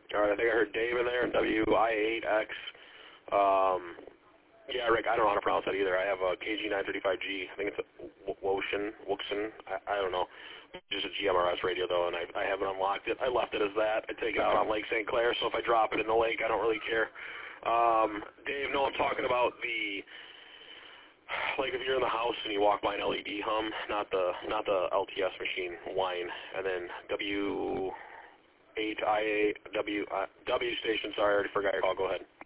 All right, I think I heard Dave in there, WI8X. Yeah, Rick, I don't know how to pronounce that either. I have a KG935G. I think it's a Woxen. I don't know. It's just a GMRS radio, though, and I haven't unlocked it. I left it as that. I take it out on Lake St. Clair, so if I drop it in the lake, I don't really care. Dave, no, I'm talking about the, like if you're in the house and you walk by an LED hum, not the LTS machine whine, and then W8IA, W station, sorry, I already forgot your call. Go ahead.